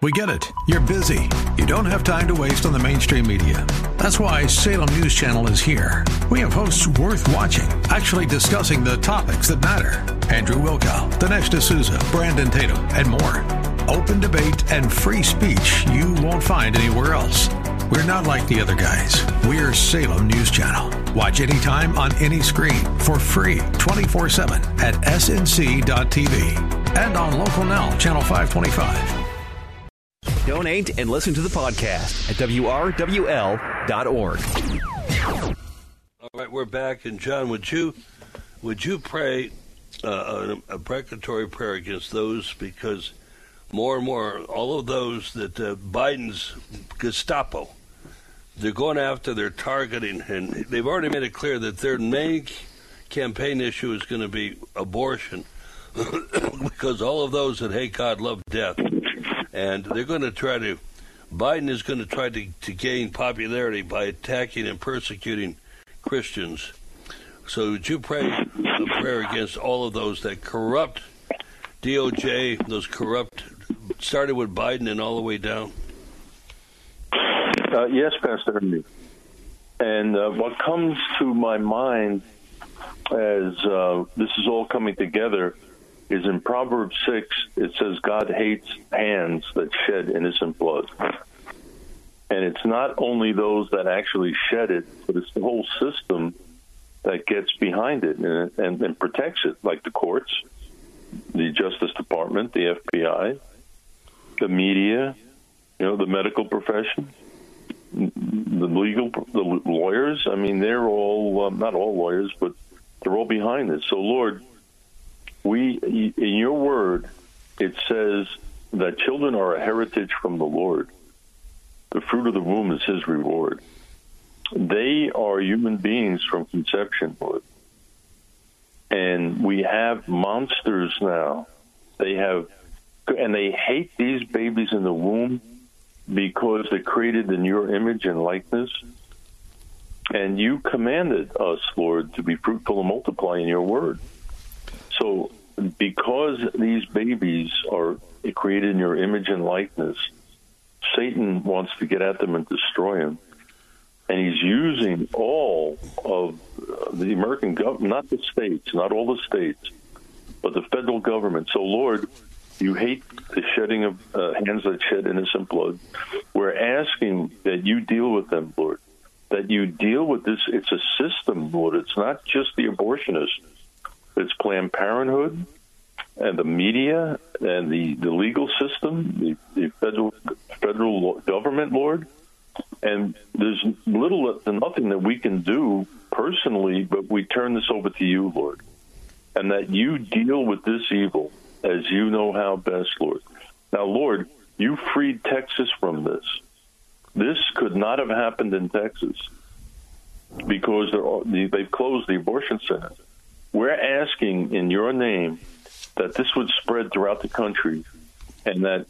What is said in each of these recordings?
We get it. You're busy. You don't have time to waste on the mainstream media. That's why Salem News Channel is here. We have hosts worth watching, actually discussing the topics that matter. Andrew Wilkow, Dinesh D'Souza, Brandon Tatum, and more. Open debate and free speech you won't find anywhere else. We're not like the other guys. We're Salem News Channel. Watch anytime on any screen for free 24/7 at snc.tv and on Local Now, Channel 525. Donate and listen to the podcast at wrwl.org. All right, we're back. And John, would you pray a precatory prayer against those, because more and more, all of those that Biden's Gestapo, they're going after, they're targeting, and they've already made it clear that their main campaign issue is going to be abortion, because all of those that hate God love death. And they're going to try to, Biden is going to try to gain popularity by attacking and persecuting Christians. So would you pray a prayer against all of those that corrupt DOJ, those corrupt, started with Biden and all the way down? Yes, Pastor Ernie. And what comes to my mind as this is all coming together is in Proverbs 6, it says God hates hands that shed innocent blood. And it's not only those that actually shed it, but it's the whole system that gets behind it and protects it, like the courts, the Justice Department, the FBI, the media, the medical profession, the lawyers. I mean, they're all, not all lawyers, but they're all behind this. So, Lord, in your word, it says that children are a heritage from the Lord. The fruit of the womb is his reward. They are human beings from conception, Lord. And we have monsters now. And they hate these babies in the womb because they're created in your image and likeness. And you commanded us, Lord, to be fruitful and multiply in your word. So because these babies are created in your image and likeness, Satan wants to get at them and destroy them. And he's using all of the American government, not the states, not all the states, but the federal government. So, Lord, you hate the shedding of hands that shed innocent blood. We're asking that you deal with them, Lord, that you deal with this. It's a system, Lord. It's not just the abortionists. It's Planned Parenthood and the media and the legal system, the federal government, Lord. And there's little to nothing that we can do personally, but we turn this over to you, Lord, and that you deal with this evil as you know how best, Lord. Now, Lord, you freed Texas from this. This could not have happened in Texas because they've closed the abortion center. We're asking in your name that this would spread throughout the country, and that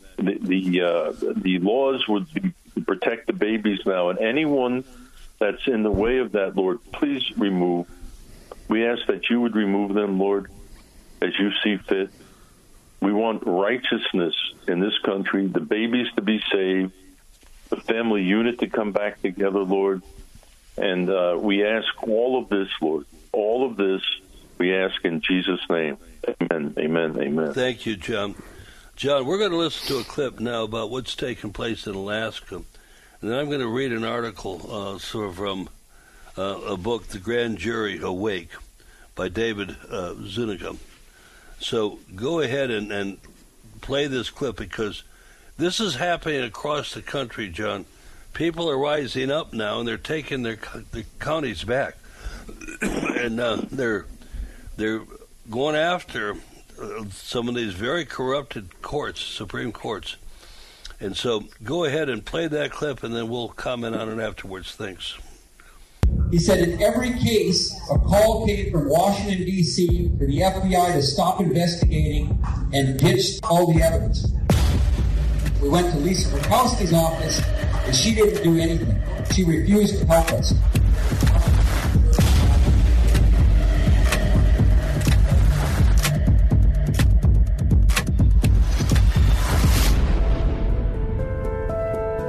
the laws would be to protect the babies now. And anyone that's in the way of that, Lord, please remove. We ask that you would remove them, Lord, as you see fit. We want righteousness in this country, the babies to be saved, the family unit to come back together, Lord. And we ask all of this, Lord, all of this we ask in Jesus' name. Amen, amen, amen. Thank you, John. John, we're going to listen to a clip now about what's taking place in Alaska. And then I'm going to read an article from a book, The Grand Jury Awake, by David Zuniga. So go ahead and play this clip, because this is happening across the country, John. People are rising up now, and they're taking their counties back. And they're going after some of these very corrupted courts, Supreme Courts. And so go ahead and play that clip, and then we'll comment on it afterwards. Thanks. He said in every case, a call came from Washington, D.C. for the FBI to stop investigating and ditch all the evidence. We went to Lisa Murkowski's office, and she didn't do anything. She refused to help us.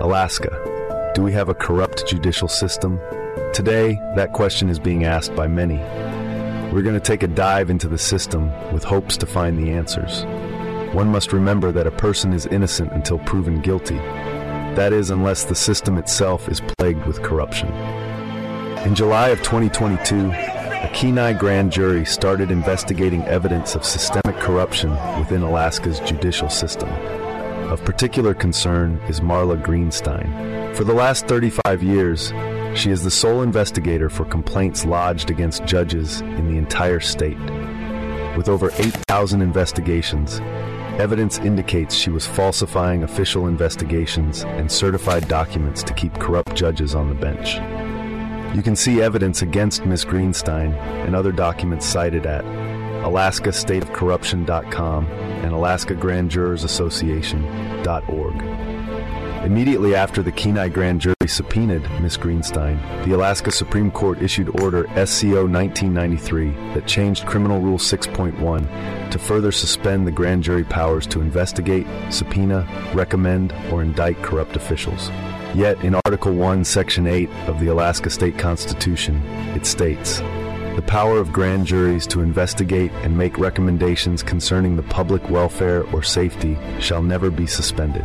Alaska, do we have a corrupt judicial system? Today, that question is being asked by many. We're going to take a dive into the system with hopes to find the answers. One must remember that a person is innocent until proven guilty. That is, unless the system itself is plagued with corruption. In July of 2022, a Kenai grand jury started investigating evidence of systemic corruption within Alaska's judicial system. Of particular concern is Marla Greenstein. For the last 35 years, she is the sole investigator for complaints lodged against judges in the entire state. With over 8,000 investigations, evidence indicates she was falsifying official investigations and certified documents to keep corrupt judges on the bench. You can see evidence against Ms. Greenstein and other documents cited at alaskastateofcorruption.com and alaskagrandjurorsassociation.org. Immediately after the Kenai grand jury subpoenaed Ms. Greenstein, the Alaska Supreme Court issued Order SCO 1993 that changed Criminal Rule 6.1 to further suspend the grand jury powers to investigate, subpoena, recommend, or indict corrupt officials. Yet in Article 1, Section 8 of the Alaska State Constitution, it states, "The power of grand juries to investigate and make recommendations concerning the public welfare or safety shall never be suspended."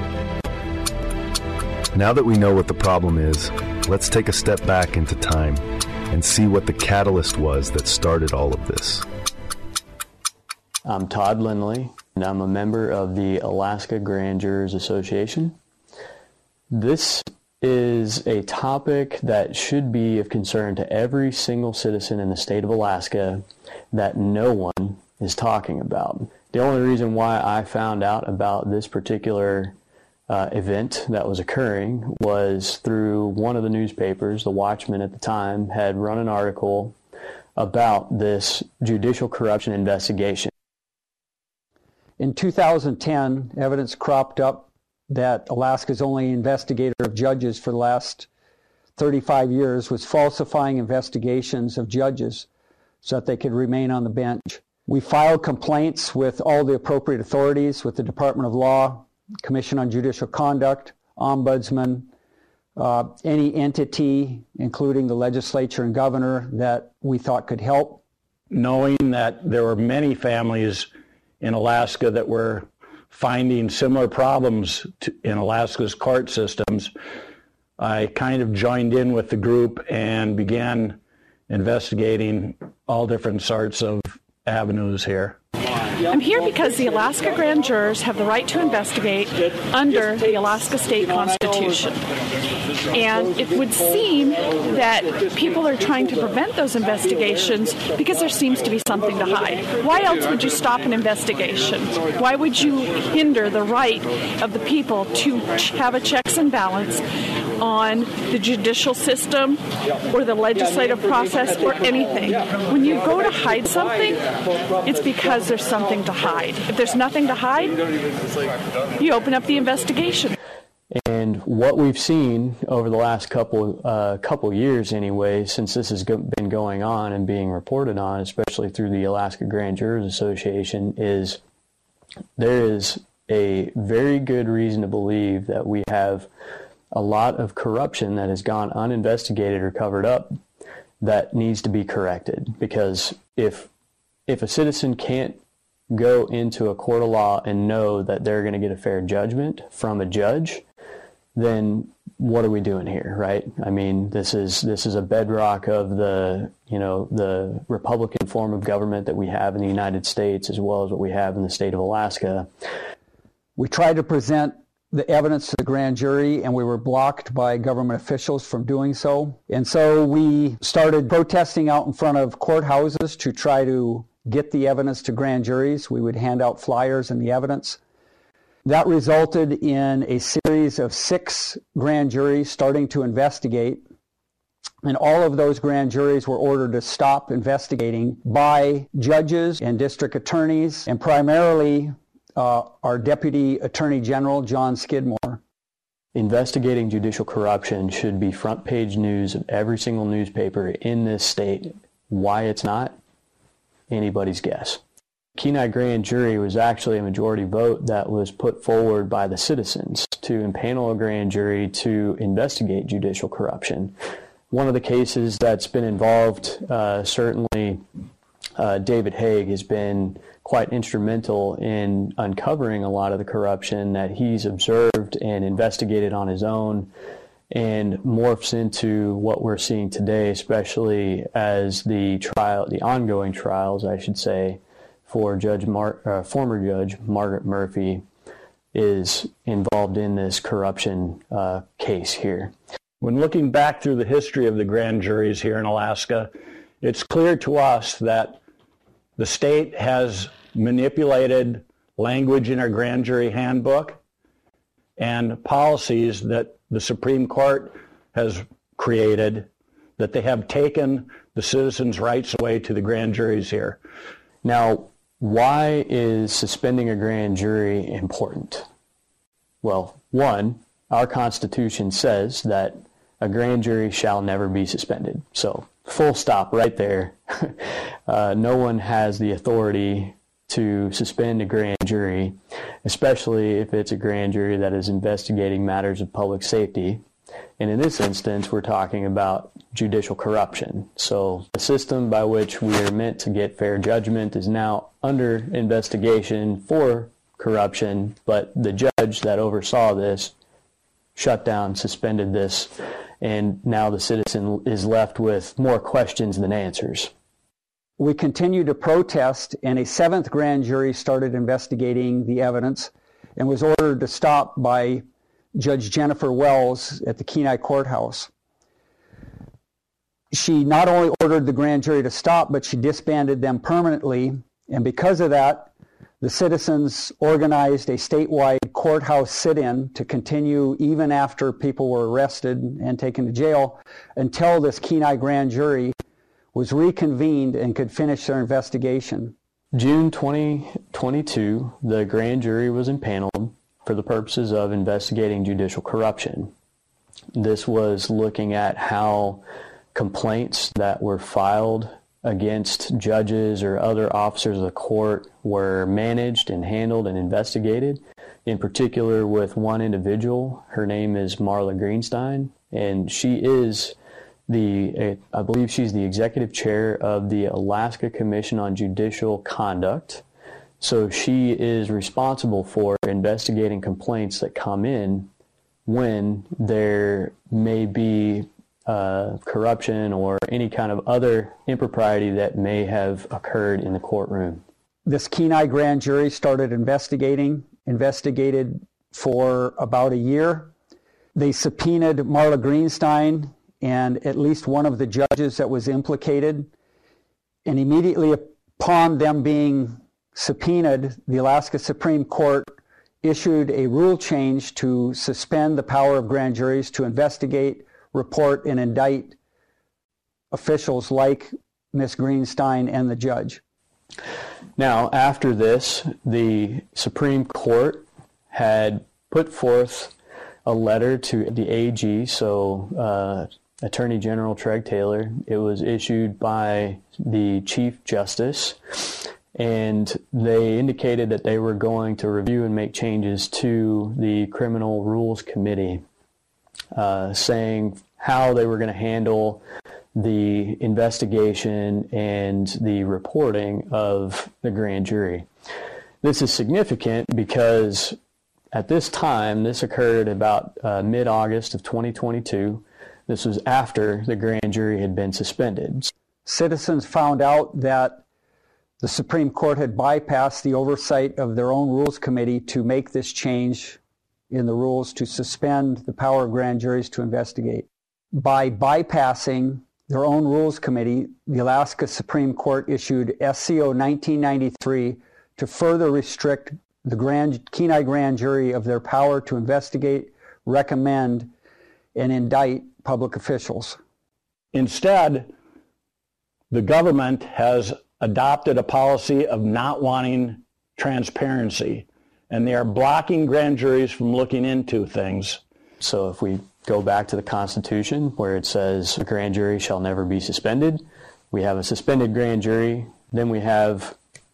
Now that we know what the problem is, let's take a step back into time and see what the catalyst was that started all of this. I'm Todd Lindley, and I'm a member of the Alaska Grand Jurors Association. This is a topic that should be of concern to every single citizen in the state of Alaska that no one is talking about. The only reason why I found out about this particular event that was occurring was through one of the newspapers. The Watchman at the time had run an article about this judicial corruption investigation. In 2010, evidence cropped up that Alaska's only investigator of judges for the last 35 years was falsifying investigations of judges so that they could remain on the bench. We filed complaints with all the appropriate authorities, with the Department of Law, Commission on Judicial Conduct, Ombudsman, any entity, including the legislature and governor, that we thought could help. Knowing that there were many families in Alaska that were finding similar problems in Alaska's court systems, I kind of joined in with the group and began investigating all different sorts of avenues here. I'm here because the Alaska Grand Jurors have the right to investigate under the Alaska State Constitution. And it would seem that people are trying to prevent those investigations because there seems to be something to hide. Why else would you stop an investigation? Why would you hinder the right of the people to have a checks and balance on the judicial system or the legislative process or anything? When you go to hide something, it's because there's something to hide. If there's nothing to hide, you open up the investigation. And what we've seen over the last couple years anyway, since this has been going on and being reported on, especially through the Alaska Grand Jurors Association, is there is a very good reason to believe that we have a lot of corruption that has gone uninvestigated or covered up that needs to be corrected. Because if a citizen can't go into a court of law and know that they're going to get a fair judgment from a judge, then what are we doing here, right? I mean, this is a bedrock of the Republican form of government that we have in the United States, as well as what we have in the state of Alaska. We tried to present the evidence to the grand jury, and we were blocked by government officials from doing so. And so we started protesting out in front of courthouses to try to get the evidence to grand juries. We would hand out flyers and the evidence. That resulted in a series of 6 grand juries starting to investigate, and all of those grand juries were ordered to stop investigating by judges and district attorneys, and primarily our Deputy Attorney General, John Skidmore. Investigating judicial corruption should be front page news of every single newspaper in this state. Why it's not? Anybody's guess. Kenai grand jury was actually a majority vote that was put forward by the citizens to impanel a grand jury to investigate judicial corruption. One of the cases that's been involved, certainly David Haig has been quite instrumental in uncovering a lot of the corruption that he's observed and investigated on his own, and morphs into what we're seeing today, especially as the ongoing trials, I should say, for former Judge Margaret Murphy is involved in this corruption case here. When looking back through the history of the grand juries here in Alaska, it's clear to us that the state has manipulated language in our grand jury handbook and policies that the Supreme Court has created, that they have taken the citizens' rights away to the grand juries here. Now, why is suspending a grand jury important? Well, one, our Constitution says that a grand jury shall never be suspended. So, full stop right there. No one has the authority to suspend a grand jury, especially if it's a grand jury that is investigating matters of public safety. And in this instance, we're talking about judicial corruption. So the system by which we are meant to get fair judgment is now under investigation for corruption, but the judge that oversaw this shut down, suspended this, and now the citizen is left with more questions than answers. We continued to protest, and a seventh grand jury started investigating the evidence and was ordered to stop by Judge Jennifer Wells at the Kenai Courthouse. She not only ordered the grand jury to stop, but she disbanded them permanently, and because of that, the citizens organized a statewide courthouse sit-in to continue even after people were arrested and taken to jail until this Kenai grand jury was reconvened and could finish their investigation. June 2022, the grand jury was impaneled for the purposes of investigating judicial corruption. This was looking at how complaints that were filed against judges or other officers of the court were managed and handled and investigated, in particular with one individual. Her name is Marla Greenstein, and she is I believe she's the executive chair of the Alaska Commission on Judicial Conduct. So she is responsible for investigating complaints that come in when there may be corruption or any kind of other impropriety that may have occurred in the courtroom. This Kenai grand jury started investigated for about a year. They subpoenaed Marla Greenstein and at least one of the judges that was implicated. And immediately upon them being subpoenaed, the Alaska Supreme Court issued a rule change to suspend the power of grand juries to investigate, report, and indict officials like Ms. Greenstein and the judge. Now, after this, the Supreme Court had put forth a letter to the AG, so Attorney General Treg Taylor. It was issued by the Chief Justice, and they indicated that they were going to review and make changes to the Criminal Rules Committee, saying how they were going to handle the investigation and the reporting of the grand jury. This is significant because at this time, this occurred about mid-August of 2022. This was after the grand jury had been suspended. Citizens found out that the Supreme Court had bypassed the oversight of their own Rules Committee to make this change in the rules to suspend the power of grand juries to investigate. By bypassing their own Rules Committee, the Alaska Supreme Court issued SCO 1993 to further restrict the Kenai grand jury of their power to investigate, recommend, and indict public officials. Instead, the government has adopted a policy of not wanting transparency, and they are blocking grand juries from looking into things. So if we go back to the Constitution, where it says a grand jury shall never be suspended, we have a suspended grand jury, then we have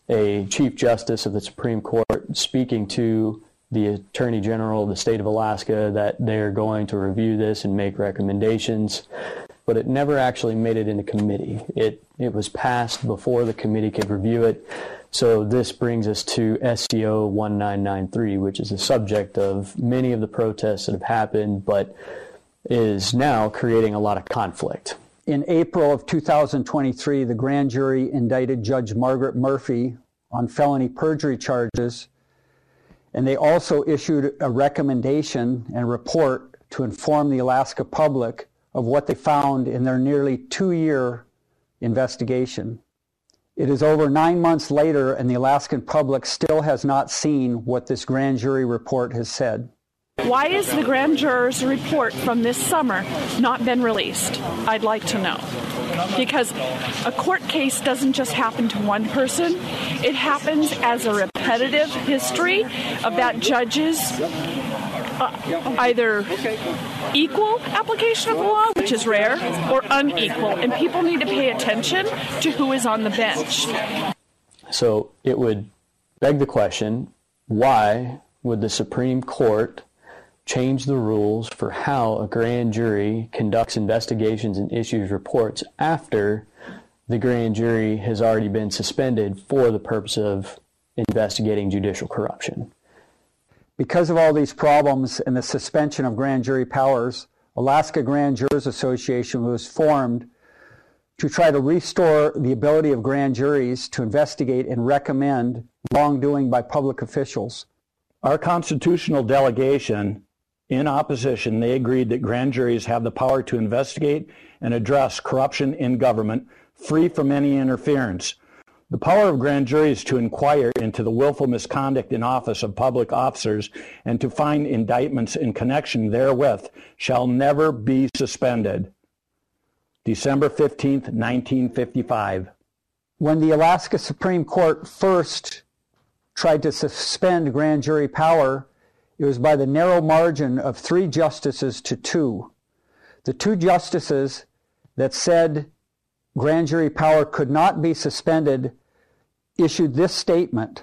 a Chief Justice of the Supreme Court speaking to the Attorney General of the state of Alaska that they're going to review this and make recommendations, but it never actually made it into committee. It was passed before the committee could review it. So this brings us to SCO 1993, which is the subject of many of the protests that have happened, but is now creating a lot of conflict. In April of 2023, the grand jury indicted Judge Margaret Murphy on felony perjury charges, and they also issued a recommendation and report to inform the Alaska public of what they found in their nearly 2-year investigation. It is over 9 months later, and the Alaskan public still has not seen what this grand jury report has said. Why is the grand juror's report from this summer not been released? I'd like to know. Because a court case doesn't just happen to one person. It happens as a repetitive history of that judge's either equal application of the law, which is rare, or unequal. And people need to pay attention to who is on the bench. So it would beg the question, why would the Supreme Court change the rules for how a grand jury conducts investigations and issues reports after the grand jury has already been suspended for the purpose of investigating judicial corruption? Because of all these problems and the suspension of grand jury powers, Alaska Grand Jurors Association was formed to try to restore the ability of grand juries to investigate and recommend wrongdoing by public officials. Our constitutional delegation, in opposition, they agreed that grand juries have the power to investigate and address corruption in government free from any interference. The power of grand juries to inquire into the willful misconduct in office of public officers and to find indictments in connection therewith shall never be suspended. December 15th, 1955. When the Alaska Supreme Court first tried to suspend grand jury power, it was by the narrow margin of 3 justices to 2. The 2 justices that said grand jury power could not be suspended issued this statement.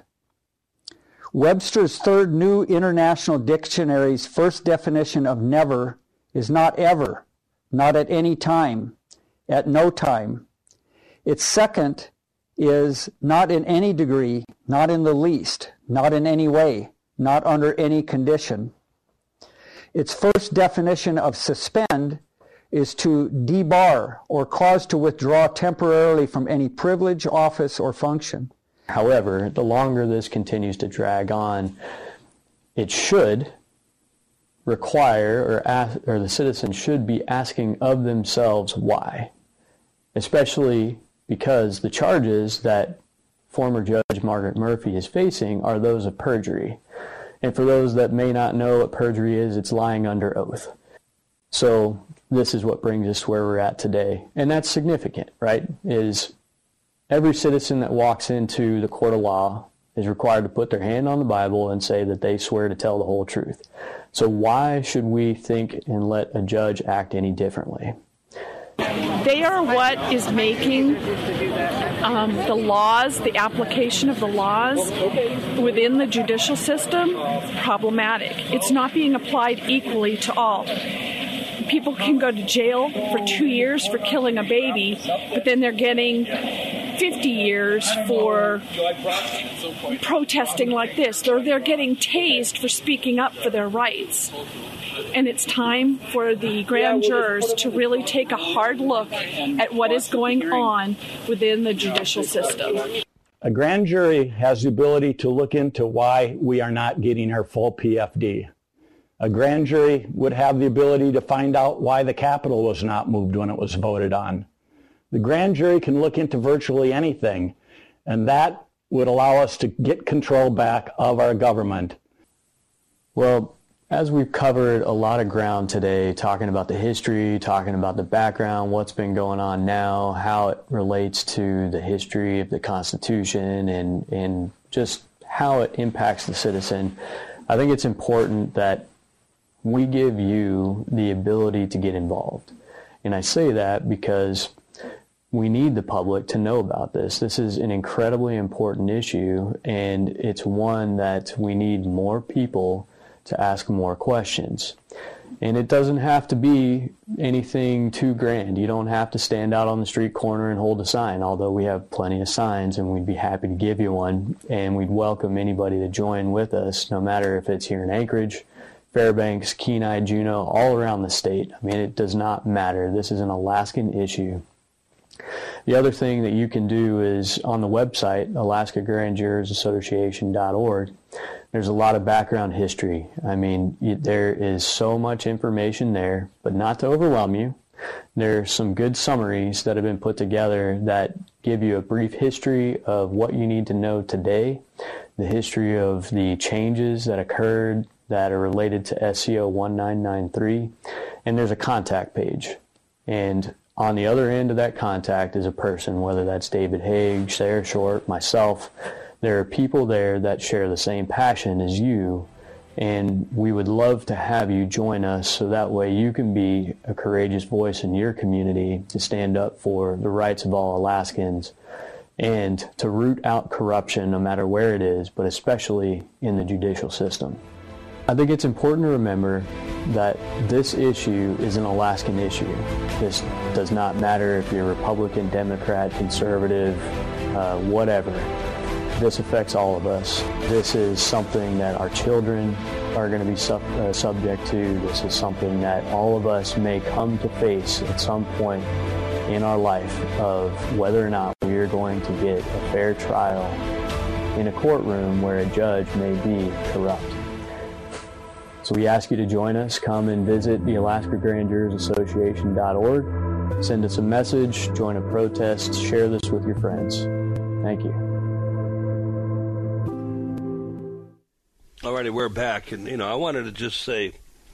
Webster's Third New International Dictionary's first definition of never is not ever, not at any time, at no time. Its second is not in any degree, not in the least, not in any way, not under any condition. Its first definition of suspend is to debar or cause to withdraw temporarily from any privilege, office, or function. However, the longer this continues to drag on, it should require, or the citizens should be asking of themselves why, especially because the charges that former Judge Margaret Murphy is facing are those of perjury. And for those that may not know what perjury is, it's lying under oath. So this is what brings us where we're at today. And that's significant, right? Is every citizen that walks into the court of law is required to put their hand on the Bible and say that they swear to tell the whole truth. So why should we think and let a judge act any differently? They are what is making the laws, the application of the laws within the judicial system problematic. It's not being applied equally to all. People can go to jail for 2 years for killing a baby, but then they're getting 50 years for protesting like this. They're getting tased for speaking up for their rights. And it's time for the grand jurors to really take a hard look at what is going on within the judicial system. A grand jury has the ability to look into why we are not getting our full PFD. A grand jury would have the ability to find out why the Capitol was not moved when it was voted on. The grand jury can look into virtually anything, and that would allow us to get control back of our government. Well, as we've covered a lot of ground today, talking about the history, talking about the background, what's been going on now, how it relates to the history of the Constitution, and just how it impacts the citizen, I think it's important that we give you the ability to get involved. And I say that because we need the public to know about this. This is an incredibly important issue, and it's one that we need more people to ask more questions. And it doesn't have to be anything too grand. You don't have to stand out on the street corner and hold a sign, although we have plenty of signs and we'd be happy to give you one, and we'd welcome anybody to join with us, no matter if it's here in Anchorage, Fairbanks, Kenai, Juneau, all around the state. I mean, it does not matter. This is an Alaskan issue. The other thing that you can do is on the website, alaskagrandjurorsassociation.org, there's a lot of background history. I mean, there is so much information there, but not to overwhelm you. There's some good summaries that have been put together that give you a brief history of what you need to know today, the history of the changes that occurred that are related to SCO 1993, and there's a contact page. And on the other end of that contact is a person, whether that's David Haig, Sarah Short, myself. There are people there that share the same passion as you, and we would love to have you join us so that way you can be a courageous voice in your community to stand up for the rights of all Alaskans and to root out corruption no matter where it is, but especially in the judicial system. I think it's important to remember that this issue is an Alaskan issue. This does not matter if you're Republican, Democrat, conservative, whatever. This affects all of us. This is something that our children are going to be subject to. This is something that all of us may come to face at some point in our life of whether or not we are going to get a fair trial in a courtroom where a judge may be corrupt. So we ask you to join us. Come and visit the alaskagrandjurorsassociation.org. Send us a message, join a protest, share this with your friends. Thank you. All righty, we're back. And, I wanted to just say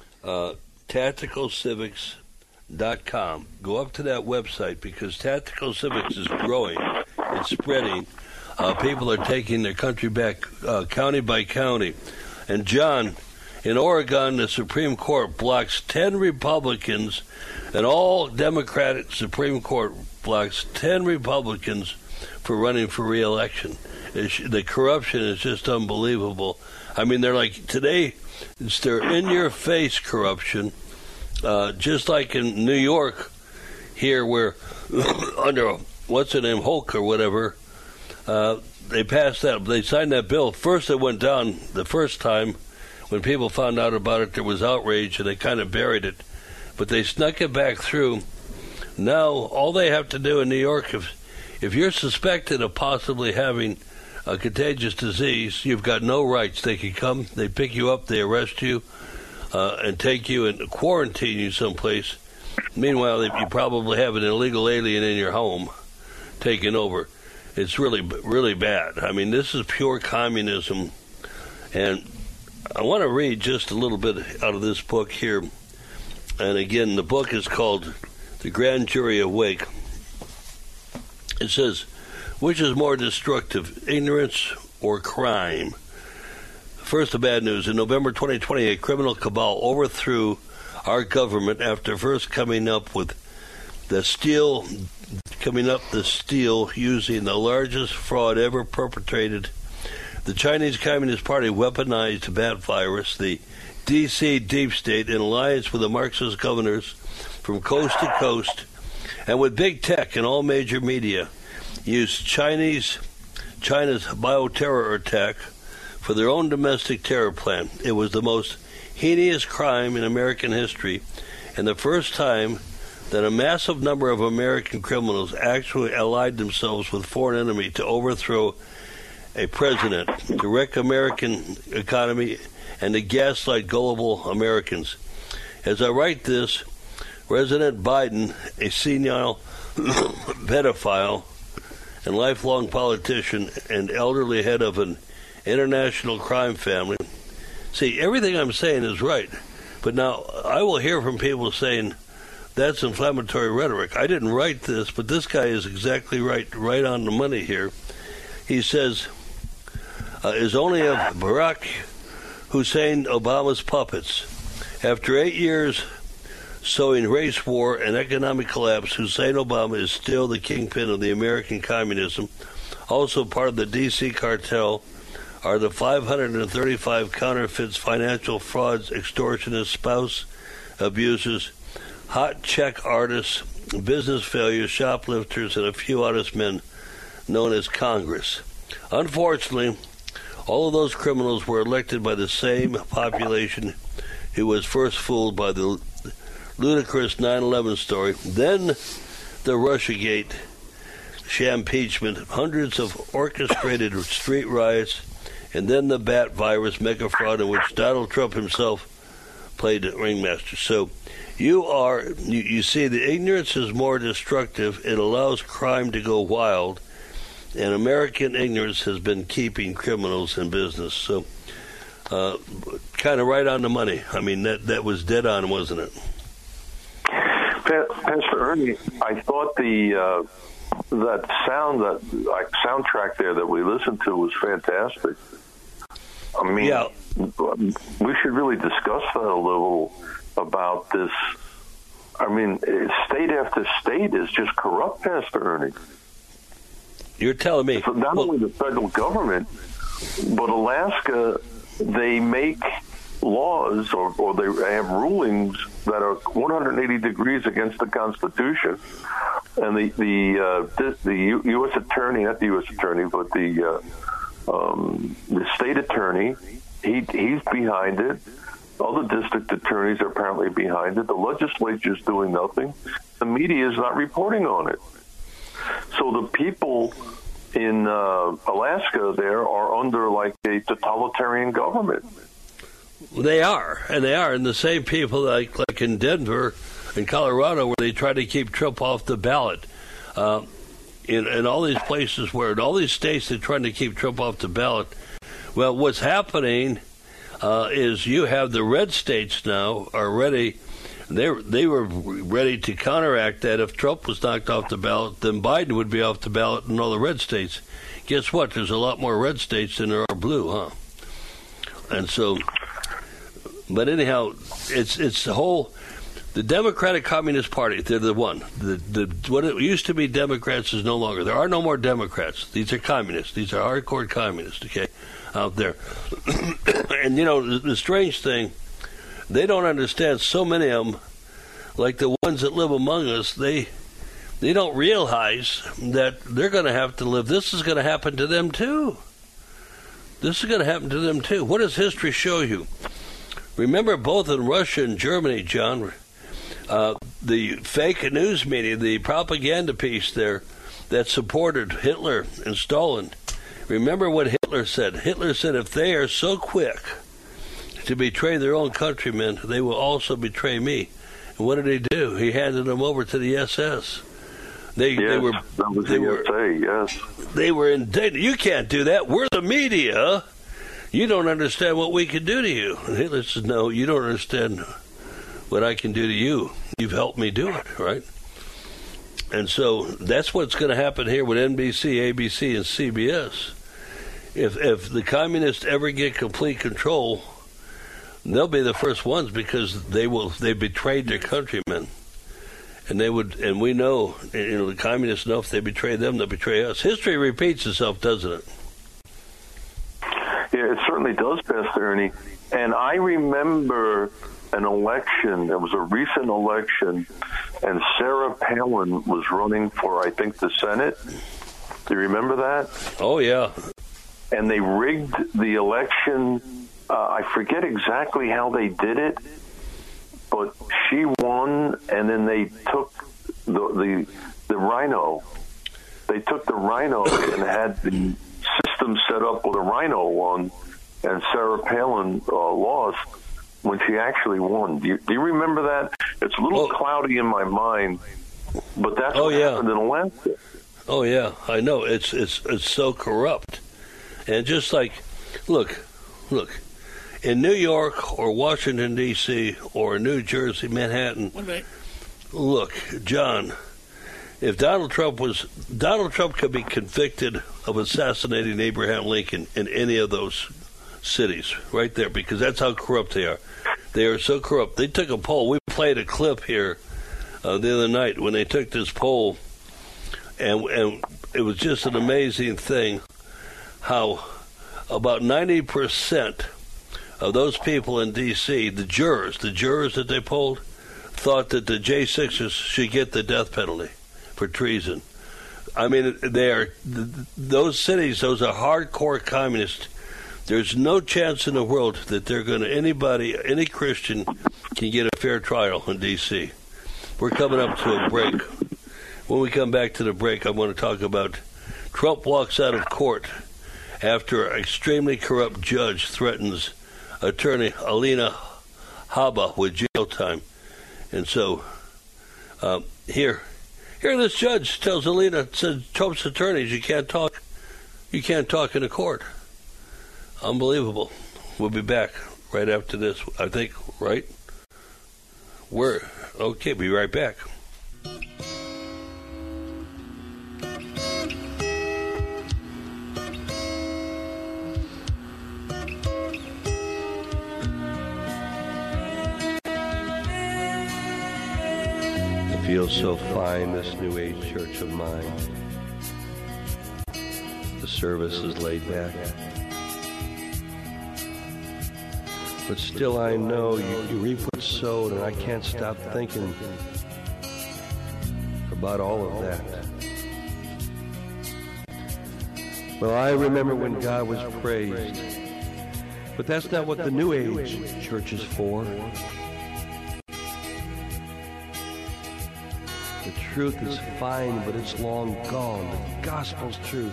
tacticalcivics.com. Go up to that website because Tactical Civics is growing. It's spreading. People are taking their country back county by county. And, John, in Oregon, the Supreme Court blocks 10 Republicans, and all Democratic Supreme Court blocks 10 Republicans for running for re-election. The corruption is just unbelievable. I mean, they're like, today, it's their in-your-face corruption, just like in New York here where under, what's the name, Hulk or whatever, they passed that, they signed that bill. First it went down the first time. When people found out about it, there was outrage, and they kind of buried it. But they snuck it back through. Now, all they have to do in New York, if you're suspected of possibly having a contagious disease, you've got no rights. They can come, they pick you up, they arrest you, and take you and quarantine you someplace. Meanwhile, you probably have an illegal alien in your home taking over. It's really, really bad. I mean, this is pure communism, and I want to read just a little bit out of this book here. And again, the book is called The Grand Jury Awake. It says, which is more destructive, ignorance or crime? First, the bad news. In November 2020, a criminal cabal overthrew our government after first coming up the steal using the largest fraud ever perpetrated. The Chinese Communist Party weaponized the bat virus. The D.C. deep state, in alliance with the Marxist governors from coast to coast, and with big tech and all major media, used China's bioterror attack for their own domestic terror plan. It was the most heinous crime in American history, and the first time that a massive number of American criminals actually allied themselves with foreign enemy to overthrow a president, to wreck American economy, and to gaslight gullible Americans. As I write this, President Biden, a senile pedophile and lifelong politician and elderly head of an international crime family. See, everything I'm saying is right, but now I will hear from people saying, that's inflammatory rhetoric. I didn't write this, but this guy is exactly right on the money here. He says, is only of Barack Hussein Obama's puppets. After 8 years sowing race war and economic collapse, Hussein Obama is still the kingpin of the American communism. Also part of the D.C. cartel are the 535 counterfeits, financial frauds, extortionists, spouse abusers, hot check artists, business failures, shoplifters, and a few honest men known as Congress. Unfortunately, all of those criminals were elected by the same population who was first fooled by the ludicrous 9/11 story, then the Russiagate shampeachment, hundreds of orchestrated street riots, and then the bat virus mega fraud in which Donald Trump himself played the ringmaster. So you see the ignorance is more destructive. It allows crime to go wild, and American ignorance has been keeping criminals in business. So kind of right on the money. I mean, that was dead on, wasn't it? Pastor Ernie, I thought that soundtrack there that we listened to was fantastic. I mean, yeah. We should really discuss that a little about this. I mean, state after state is just corrupt, Pastor Ernie. You're telling me. So not only the federal government, but Alaska, they make laws or they have rulings that are 180 degrees against the Constitution. And the U.S. attorney, not the U.S. attorney, but the state attorney, he's behind it. Other district attorneys are apparently behind it. The legislature is doing nothing. The media is not reporting on it. So the people in Alaska there are under like a totalitarian government. They are, and the same people like in Denver and Colorado where they try to keep Trump off the ballot. In all these places where, in all these states, they're trying to keep Trump off the ballot. Well, what's happening is you have the red states now are ready. They were ready to counteract that. If Trump was knocked off the ballot, then Biden would be off the ballot in all the red states. Guess what? There's a lot more red states than there are blue, huh? And so, but anyhow, it's the whole. The Democratic Communist Party, they're the one. What it used to be Democrats is no longer. There are no more Democrats. These are communists. These are hardcore communists, okay, out there. And, you know, the strange thing, they don't understand, so many of them, like the ones that live among us, they don't realize that they're going to have to live. This is going to happen to them, too. This is going to happen to them, too. What does history show you? Remember, both in Russia and Germany, John, the fake news media, the propaganda piece there that supported Hitler and Stalin. Remember what Hitler said. Hitler said if they are so quick to betray their own countrymen, they will also betray me. And what did he do? He handed them over to the SS. They were indignant. You can't do that. We're the media. You don't understand what we can do to you. And Hitler says, no, you don't understand what I can do to you. You've helped me do it, right? And so that's what's going to happen here with NBC, ABC, and CBS. If the communists ever get complete control, they'll be the first ones because they betrayed their countrymen. And we know, the communists know if they betray them, they'll betray us. History repeats itself, doesn't it? Yeah, it certainly does, Pastor Ernie. And I remember an election. It was a recent election, and Sarah Palin was running for, I think, the Senate. Do you remember that? Oh, yeah. And they rigged the election. I forget exactly how they did it, but she won, and then they took the Rhino. They took the Rhino and had the system set up with a Rhino one, and Sarah Palin lost when she actually won. Do you remember that? It's a little cloudy in my mind, but that's what happened in Alaska. Oh, yeah, I know. It's so corrupt. And just like, look, in New York or Washington, D.C., or New Jersey, Manhattan, look, John, if Donald Trump could be convicted of assassinating Abraham Lincoln in any of those cities right there, because that's how corrupt they are. They are so corrupt. They took a poll. We played a clip here the other night when they took this poll, and it was just an amazing thing how about 90% of those people in D.C., the jurors that they polled, thought that the J6ers should get the death penalty for treason. I mean, those cities, those are hardcore communists. There's no chance in the world that they're going to, any Christian can get a fair trial in D.C. We're coming up to a break. When we come back to the break, I want to talk about Trump walks out of court after an extremely corrupt judge threatens attorney Alina Habba with jail time. And so here this judge tells Alina, says Trump's attorneys, you can't talk in a court. Unbelievable. We'll be back right after this, I think, right? Okay, be right back. It feels so fine, this New Age church of mine. The service is laid back. But still I know you reap what's sowed, and I can't stop thinking about all of that. Well, I remember when God was praised, but that's not what the New Age church is for. The truth is fine, but it's long gone. The gospel's truth,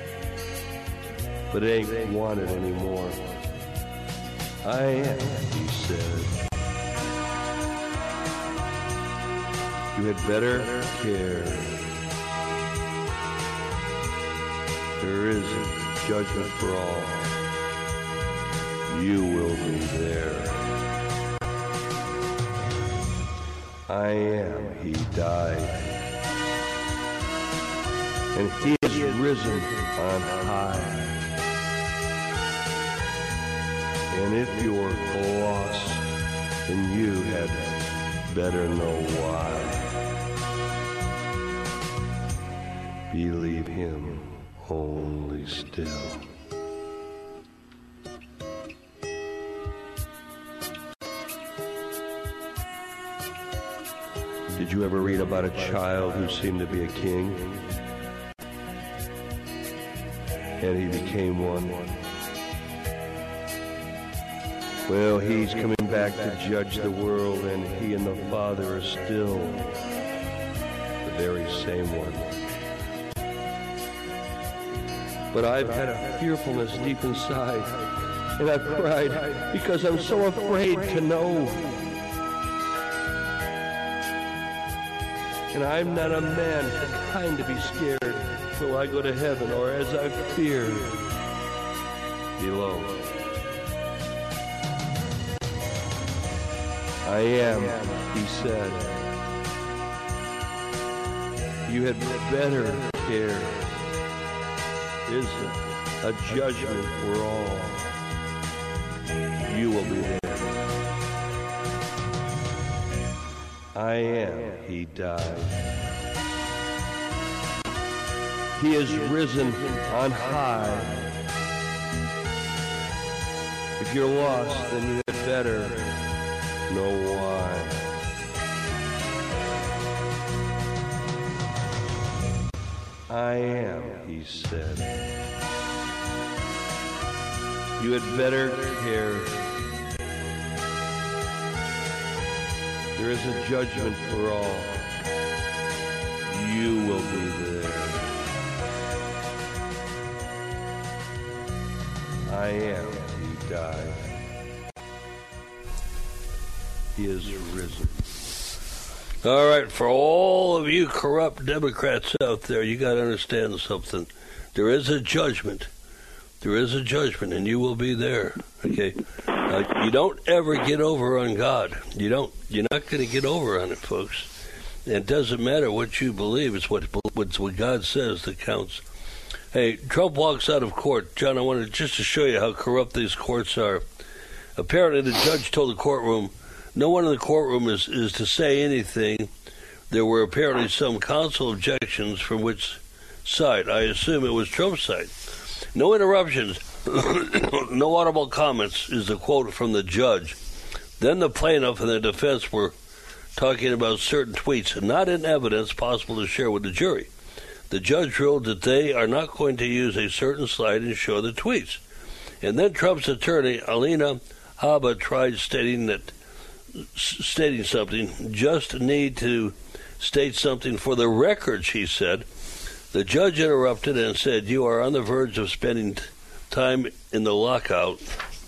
but it ain't wanted anymore. I am, he said. You had better care. There is a judgment for all. You will be there. I am, he died. And he is risen on high. And if you're lost, then you had better know why. Believe him only still. Did you ever read about a child who seemed to be a king? And he became one. Well, he's coming back to judge the world, and he and the Father are still the very same one. But I've had a fearfulness deep inside, and I've cried because I'm so afraid to know. And I'm not a man kind to be scared. Will I go to heaven, or as I fear below? I am, he said. You had better care. Is a judgment for all. You will be there. I am, he died. He is risen on high. If you're lost, then you had better know why. I am, he said. You had better care. There is a judgment for all. You will be there. I am, he died. He is risen. All right, for all of you corrupt Democrats out there, you got to understand something. There is a judgment. There is a judgment, and you will be there. Okay, you don't ever get over on God. You're not going to get over on it, folks. And it doesn't matter what you believe. It's what God says that counts. Hey, Trump walks out of court. John, I wanted just to show you how corrupt these courts are. Apparently, the judge told the courtroom No one in the courtroom is to say anything. There were apparently some counsel objections from which side. I assume it was Trump's side. No interruptions, no audible comments is the quote from the judge. Then the plaintiff and the defense were talking about certain tweets not in evidence possible to share with the jury. The judge ruled that they are not going to use a certain slide and show the tweets. And then Trump's attorney, Alina Habba, tried stating something. Just need to state something for the record, she said. The judge interrupted and said, "You are on the verge of spending time in the lockout."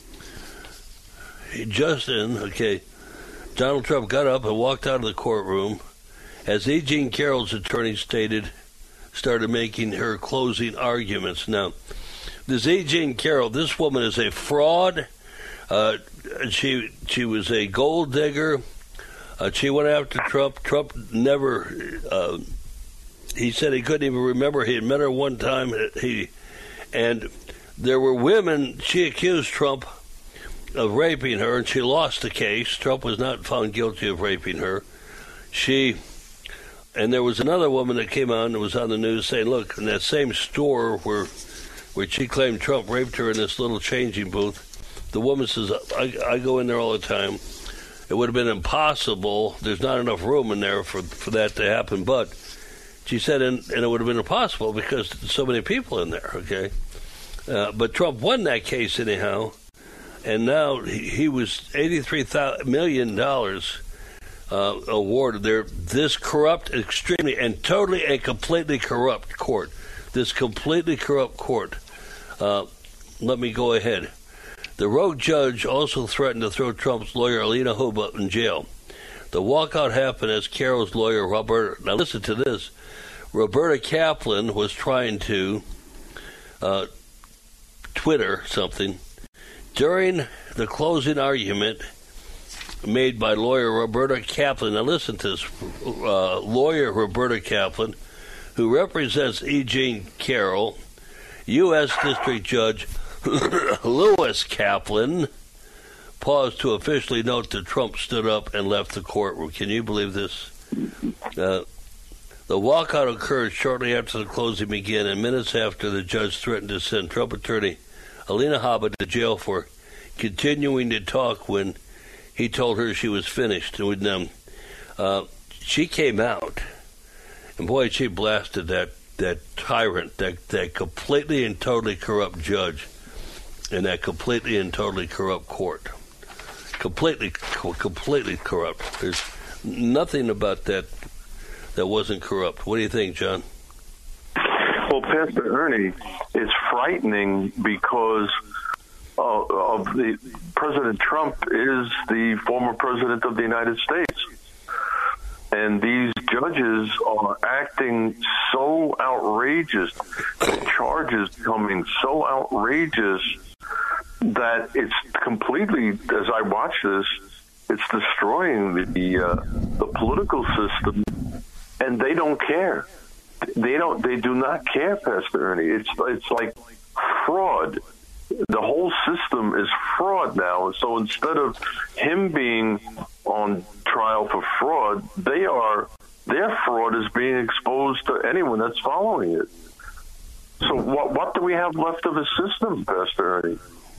Donald Trump got up and walked out of the courtroom as E. Jean Carroll's attorney started making her closing arguments. Now, this E. Jean Carroll, this woman is a fraud. She was a gold digger. She went after Trump. Trump never. He said he couldn't even remember he had met her one time. And there were women. She accused Trump of raping her, and she lost the case. Trump was not found guilty of raping her. And there was another woman that came out and was on the news saying, "Look, in that same store where she claimed Trump raped her in this little changing booth." The woman says, I go in there all the time. It would have been impossible. There's not enough room in there for that to happen. But she said, and it would have been impossible because there's so many people in there, okay? But Trump won that case anyhow. And now he was $83 million awarded there. This corrupt, extremely, and totally and completely corrupt court. This completely corrupt court. Let me go ahead. The rogue judge also threatened to throw Trump's lawyer, Alina Habba, in jail. The walkout happened as Carroll's lawyer, now listen to this, Roberta Kaplan was trying to Twitter something. During the closing argument made by lawyer Roberta Kaplan, now listen to this, lawyer Roberta Kaplan, who represents E. Jean Carroll, U.S. District Judge Lewis Kaplan, paused to officially note that Trump stood up and left the courtroom. Can you believe this? The walkout occurred shortly after the closing began and minutes after the judge threatened to send Trump attorney Alina Habba to jail for continuing to talk when he told her she was finished. And she came out, and boy, she blasted that tyrant, that completely and totally corrupt judge in that completely and totally corrupt court. Completely corrupt. There's nothing about that wasn't corrupt. What do you think, John? Well, Pastor Ernie, it's frightening because of the President Trump is the former president of the United States. And these judges are acting so outrageous, the charges coming so outrageous that it's completely, as I watch this, it's destroying the political system, and they don't care. They do not care, Pastor Ernie. It's like fraud. The whole system is fraud now. So instead of him being on trial for fraud, their fraud is being exposed to anyone that's following it. So what do we have left of a system, Pastor Ernie?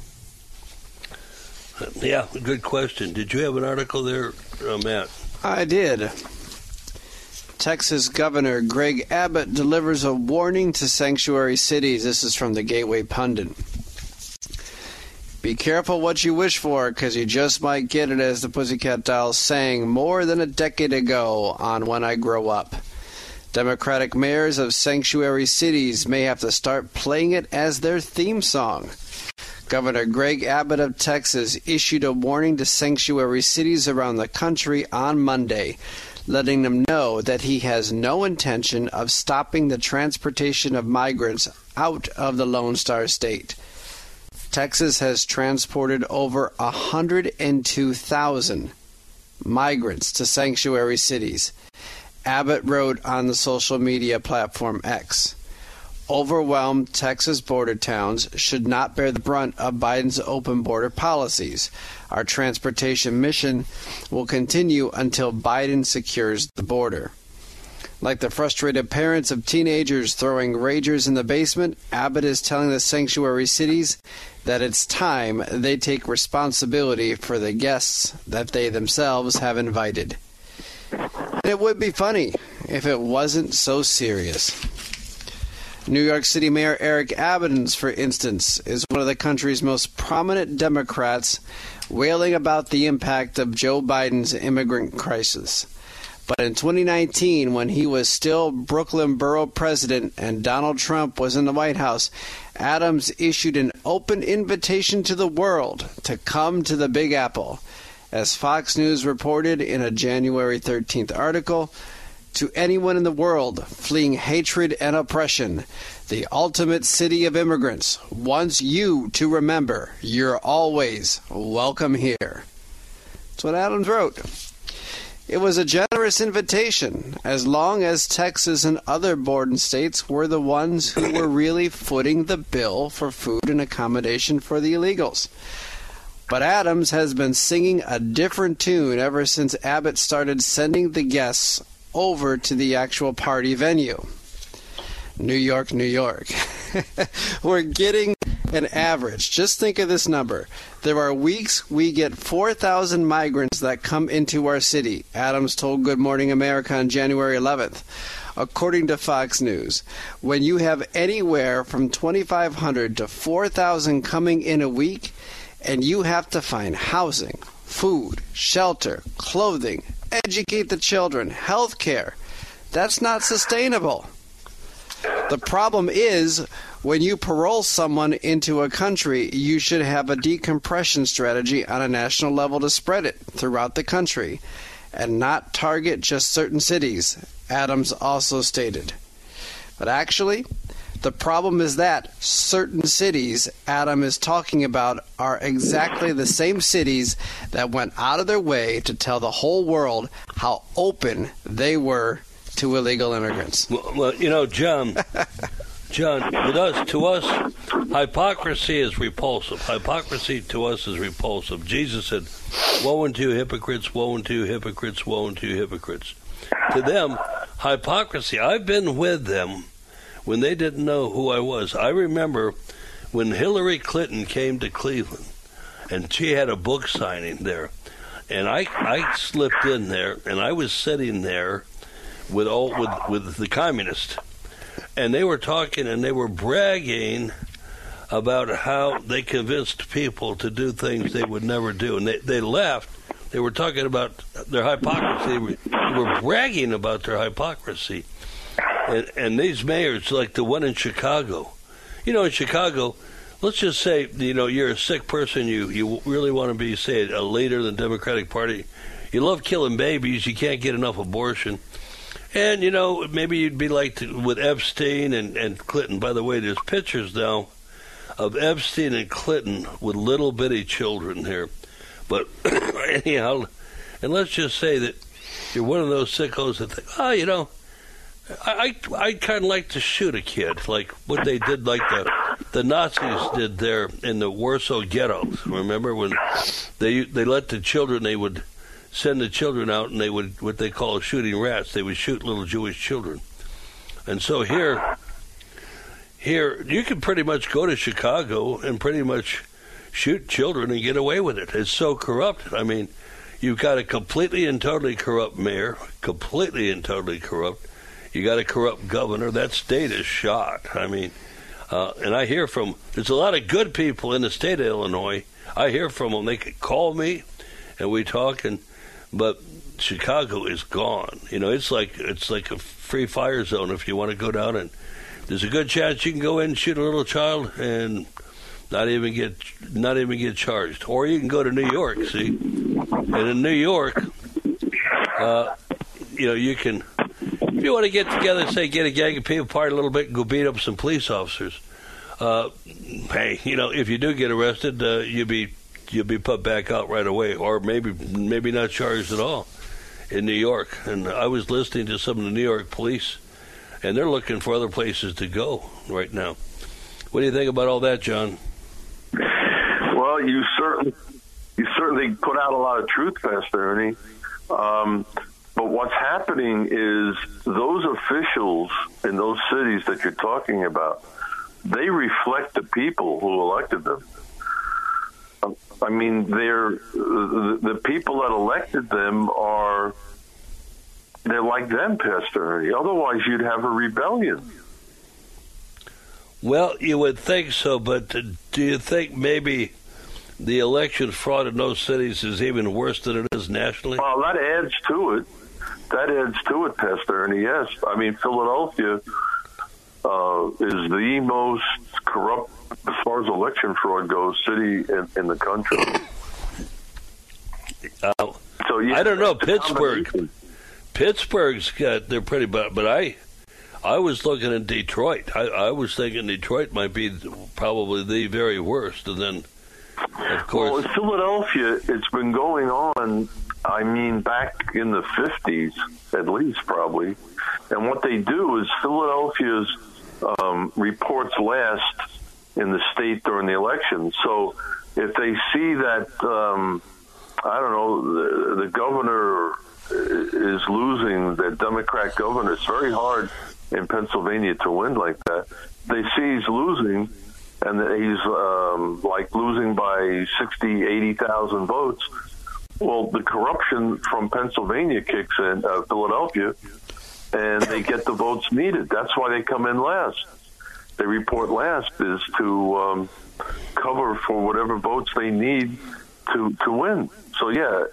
Yeah, good question. Did you have an article there, Matt? I did. Texas Governor Greg Abbott delivers a warning to sanctuary cities. This is from the Gateway Pundit. Be careful what you wish for, because you just might get it, as the Pussycat Dolls sang more than a decade ago on When I Grow Up. Democratic mayors of sanctuary cities may have to start playing it as their theme song. Governor Greg Abbott of Texas issued a warning to sanctuary cities around the country on Monday, letting them know that he has no intention of stopping the transportation of migrants out of the Lone Star State. Texas has transported over 102,000 migrants to sanctuary cities. Abbott wrote on the social media platform X, overwhelmed Texas border towns should not bear the brunt of Biden's open border policies. Our transportation mission will continue until Biden secures the border. Like the frustrated parents of teenagers throwing ragers in the basement, Abbott is telling the sanctuary cities that it's time they take responsibility for the guests that they themselves have invited. And it would be funny if it wasn't so serious. New York City Mayor Eric Adams, for instance, is one of the country's most prominent Democrats, wailing about the impact of Joe Biden's immigrant crisis. But in 2019, when he was still Brooklyn Borough president and Donald Trump was in the White House, Adams issued an open invitation to the world to come to the Big Apple. As Fox News reported in a January 13th article, to anyone in the world fleeing hatred and oppression, the ultimate city of immigrants wants you to remember you're always welcome here. That's what Adams wrote. It was a generous invitation, as long as Texas and other border states were the ones who were really footing the bill for food and accommodation for the illegals. But Adams has been singing a different tune ever since Abbott started sending the guests over to the actual party venue. New York, New York. We're getting an average. Just think of this number. There are weeks we get 4,000 migrants that come into our city, Adams told Good Morning America on January 11th. According to Fox News, when you have anywhere from 2,500 to 4,000 coming in a week, and you have to find housing, food, shelter, clothing, educate the children, health care, that's not sustainable. The problem is, when you parole someone into a country, you should have a decompression strategy on a national level to spread it throughout the country and not target just certain cities, Adams also stated. But actually, the problem is that certain cities Adam is talking about are exactly the same cities that went out of their way to tell the whole world how open they were to illegal immigrants. Well, you know, John, to us, hypocrisy is repulsive. Hypocrisy to us is repulsive. Jesus said, "Woe unto you, hypocrites, woe unto you, hypocrites, woe unto you, hypocrites." To them, hypocrisy, I've been with them when they didn't know who I was. I remember when Hillary Clinton came to Cleveland, and she had a book signing there, and I slipped in there, and I was sitting there with the communists, and they were talking and they were bragging about how they convinced people to do things they would never do, and they left. They were talking about their hypocrisy. They were bragging about their hypocrisy. And these mayors, like the one in Chicago, in Chicago, let's just say, you're a sick person, you really want to be, say, a leader of the Democratic Party. You love killing babies, you can't get enough abortion. And, maybe you'd be like with Epstein and Clinton. By the way, there's pictures now of Epstein and Clinton with little bitty children here. But anyhow, and let's just say that you're one of those sickos that think, I kind of like to shoot a kid, like what they did, like the Nazis did there in the Warsaw ghettos. Remember when they let the children, they would send the children out, and they would, what they call shooting rats, they would shoot little Jewish children. And so here you can pretty much go to Chicago and pretty much shoot children and get away with it. It's so corrupt. I mean, you've got a completely and totally corrupt mayor, completely and totally corrupt. You got a corrupt governor. That state is shot. I mean, and I hear there's a lot of good people in the state of Illinois. I hear from them. They could call me, and we talk, but Chicago is gone. It's like a free fire zone. If you want to go down, and there's a good chance you can go in and shoot a little child and not even get charged. Or you can go to New York, see, and in New York, you can, if you want to get together, say, get a gang of people, party a little bit, and go beat up some police officers. Hey, if you do get arrested, you'll be put back out right away, or maybe not charged at all in New York. And I was listening to some of the New York police, and they're looking for other places to go right now. What do you think about all that, John? Well, you certainly put out a lot of truth, Pastor Ernie. But what's happening is those officials in those cities that you're talking about, they reflect the people who elected them. I mean, the people that elected them they're like them, Pastor Ernie. Otherwise, you'd have a rebellion. Well, you would think so, but do you think maybe the election fraud in those cities is even worse than it is nationally? Well, that adds to it. Pastor Ernie, yes. I mean, Philadelphia is the most corrupt, as far as election fraud goes, city in the country. So yeah, I don't know, Pittsburgh's got, they're pretty bad, but I was looking at Detroit. I was thinking Detroit might be probably the very worst, and then, of course... Well, in Philadelphia, it's been going on, I mean, back in the 50s, at least, probably. And what they do is Philadelphia's reports last in the state during the election. So if they see that, I don't know, the governor is losing, the Democrat governor, it's very hard in Pennsylvania to win like that. They see he's losing, and that he's like losing by 60, 80,000 votes. Well, the corruption from Pennsylvania kicks in, Philadelphia, and they get the votes needed. That's why they come in last. They report last is to cover for whatever votes they need to win. So, yeah,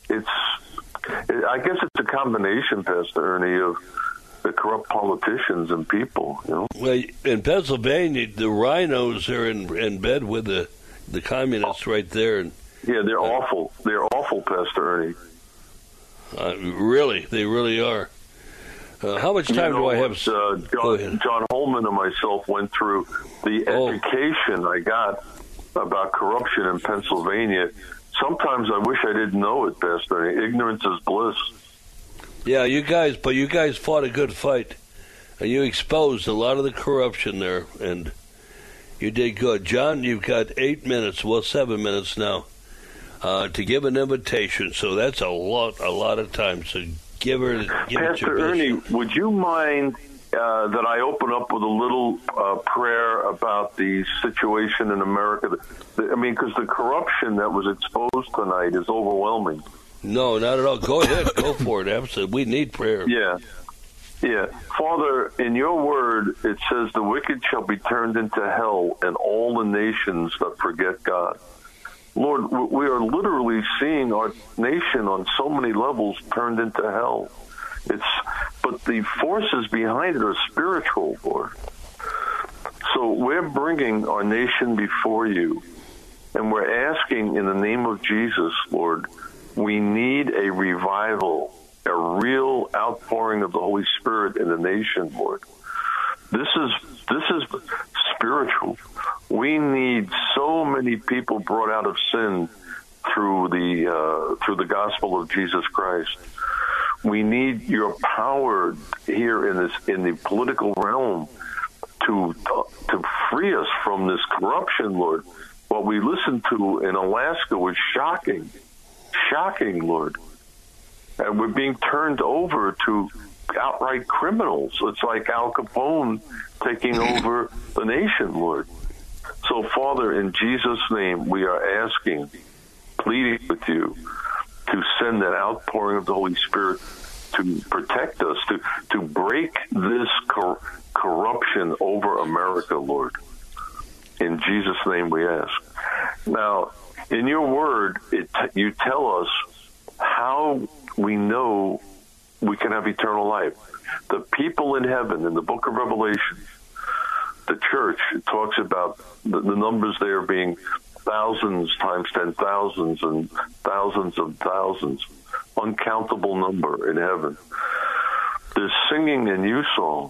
I guess it's a combination, Pastor Ernie, of the corrupt politicians and people, you know. Well, in Pennsylvania, the rhinos are in bed with the communists right there. And, yeah, they're awful. They're awful, Pastor Ernie. Really, they really are. How much time do I have? John Holman and myself went through the education I got about corruption in Pennsylvania. Sometimes I wish I didn't know it, Pastor Ernie. Ignorance is bliss. Yeah, you guys fought a good fight, and you exposed a lot of the corruption there, and you did good. John, you've got 8 minutes, well, 7 minutes now, to give an invitation. So that's a lot of time. So give Pastor Ernie, would you mind that I open up with a little prayer about the situation in America? I mean, because the corruption that was exposed tonight is overwhelming. No, not at all. Go ahead. Go for it. Absolutely. We need prayer. Yeah. Father, in your word, it says the wicked shall be turned into hell and all the nations that forget God. Lord, we are literally seeing our nation on so many levels turned into hell. But the forces behind it are spiritual, Lord. So we're bringing our nation before you, and we're asking in the name of Jesus, Lord, we need a revival, a real outpouring of the Holy Spirit in the nation, Lord. This is spiritual. We need so many people brought out of sin through the gospel of Jesus Christ. We need your power here in the political realm to free us from this corruption, Lord. What we listened to in Alaska was shocking, Lord. And we're being turned over to outright criminals. It's like Al Capone taking over the nation, Lord. So, Father, in Jesus' name, we are asking, pleading with you to send that outpouring of the Holy Spirit to protect us, to break this corruption over America, Lord. In Jesus' name we ask. Now, in your word, you tell us how we know we can have eternal life. The people in heaven, in the book of Revelation, the church, it talks about the numbers there being thousands times 10,000s and thousands of thousands, uncountable number in heaven. They're singing a new song.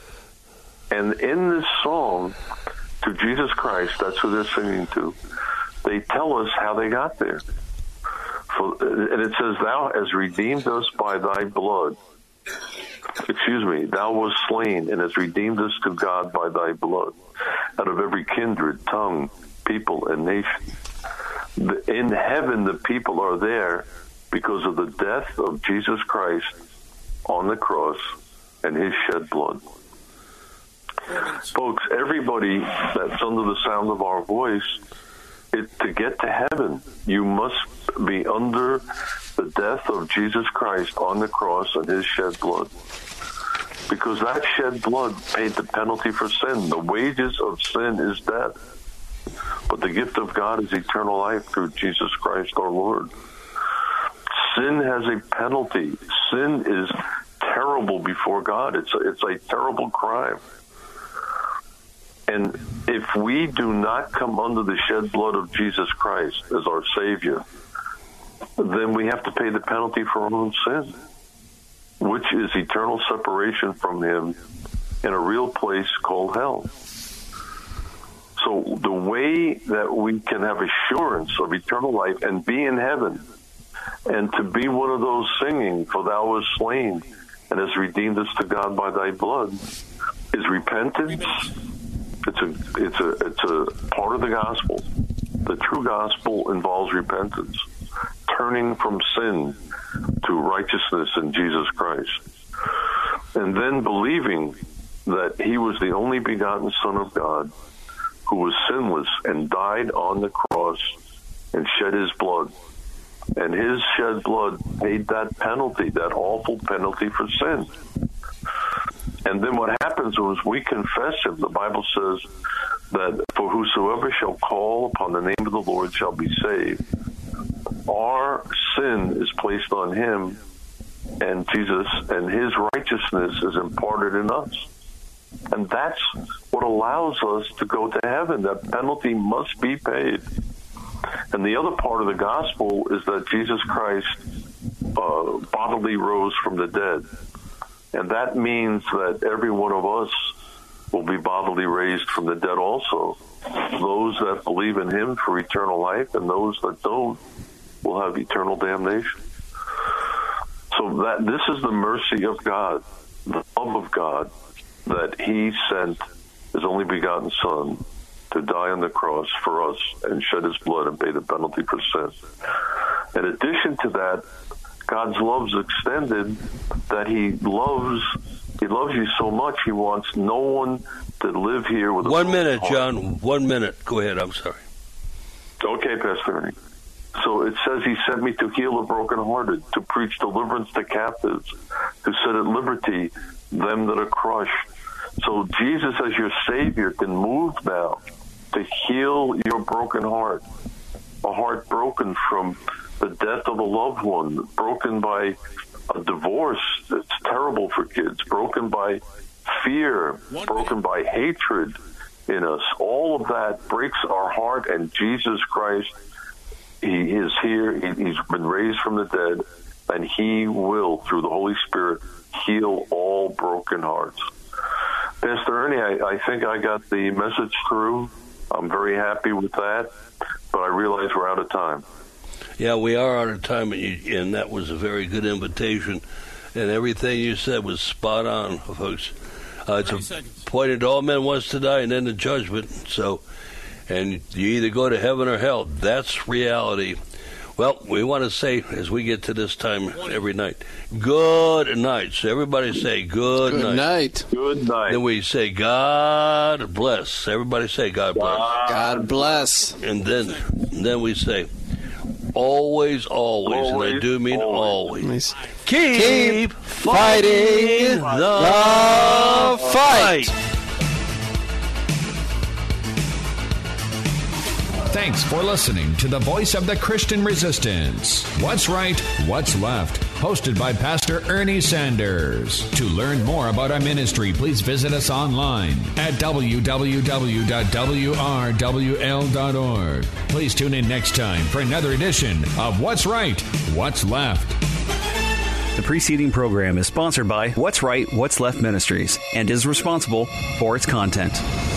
And in this song, to Jesus Christ, that's who they're singing to, they tell us how they got there. And it says, thou hast redeemed us by thy blood Thou wast slain and hast redeemed us to God by thy blood, out of every kindred, tongue, people, and nation. In heaven, the people are there because of the death of Jesus Christ on the cross and his shed blood. Folks, everybody that's under the sound of our voice, to get to heaven, you must be under the death of Jesus Christ on the cross and his shed blood. Because that shed blood paid the penalty for sin. The wages of sin is death. But the gift of God is eternal life through Jesus Christ our Lord. Sin has a penalty. Sin is terrible before God. It's a terrible crime. And if we do not come under the shed blood of Jesus Christ as our Savior, then we have to pay the penalty for our own sin, which is eternal separation from him in a real place called hell. So the way that we can have assurance of eternal life and be in heaven and to be one of those singing, for thou wast slain and hast redeemed us to God by thy blood, is repentance. It's a part of the gospel. The true gospel involves repentance, turning from sin to righteousness in Jesus Christ, and then believing that he was the only begotten Son of God who was sinless and died on the cross and shed his blood. And his shed blood paid that penalty, that awful penalty for sin. And then what happens is we confess him. The Bible says that for whosoever shall call upon the name of the Lord shall be saved. Our sin is placed on him, and Jesus and his righteousness is imparted in us. And that's what allows us to go to heaven. That penalty must be paid. And the other part of the gospel is that Jesus Christ bodily rose from the dead. And that means that every one of us will be bodily raised from the dead also. Those that believe in him for eternal life, and those that don't will have eternal damnation. So that this is the mercy of God, the love of God, that he sent his only begotten Son to die on the cross for us and shed his blood and pay the penalty for sin. In addition to that, God's love is extended that he loves you so much, he wants no one to live here with a 1 minute, John. 1 minute. Go ahead. I'm sorry. Okay, Pastor Ernie. So it says he sent me to heal the brokenhearted, to preach deliverance to captives, to set at liberty them that are crushed. So Jesus, as your Savior, can move now to heal your broken heart, a heart broken from the death of a loved one, broken by a divorce that's terrible for kids, broken by fear, broken by hatred in us. All of that breaks our heart, and Jesus Christ, he is here. He's been raised from the dead, and he will, through the Holy Spirit, heal all broken hearts. Pastor Ernie, I think I got the message through. I'm very happy with that, but I realize we're out of time. Yeah, we are out of time, and that was a very good invitation, and everything you said was spot on, folks. It's appointed to all men once to die, and then the judgment. So, and you either go to heaven or hell. That's reality. Well, we want to say, as we get to this time every night, good night. So everybody say good night. Good night. Good night. Then we say God bless. Everybody say God bless. God bless. And then we say always, and I do mean always. Keep fighting the fight. Thanks for listening to the Voice of the Christian Resistance. What's Right, What's Left? Hosted by Pastor Ernie Sanders. To learn more about our ministry, please visit us online at www.wrwl.org. Please tune in next time for another edition of What's Right, What's Left. The preceding program is sponsored by What's Right, What's Left Ministries and is responsible for its content.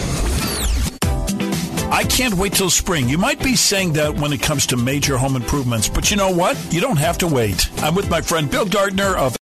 I can't wait till spring. You might be saying that when it comes to major home improvements, but you know what? You don't have to wait. I'm with my friend Bill Gardner of